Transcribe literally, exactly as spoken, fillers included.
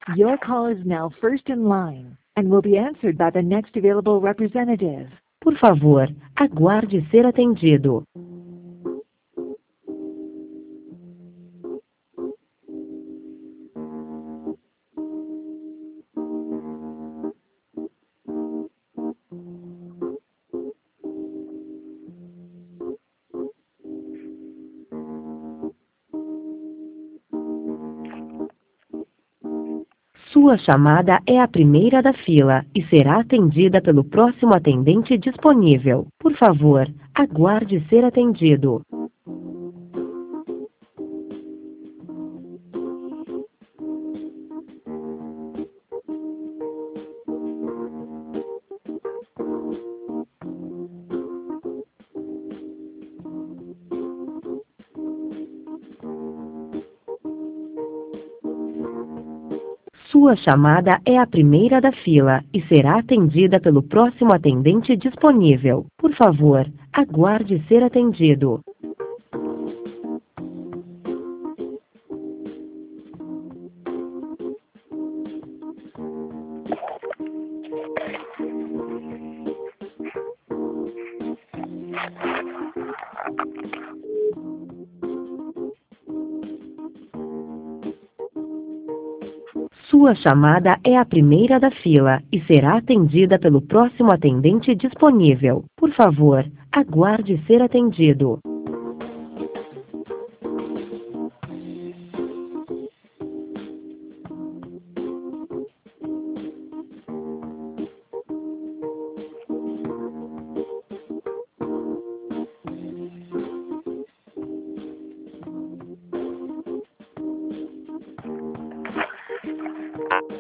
Your call is now first in line and will be answered by the next available representative. Por favor, aguarde ser atendido. Sua chamada é a primeira da fila e será atendida pelo próximo atendente disponível. Por favor, aguarde ser atendido. Sua chamada é a primeira da fila e será atendida pelo próximo atendente disponível. Por favor, aguarde ser atendido. Sua chamada é a primeira da fila e será atendida pelo próximo atendente disponível. Por favor, aguarde ser atendido.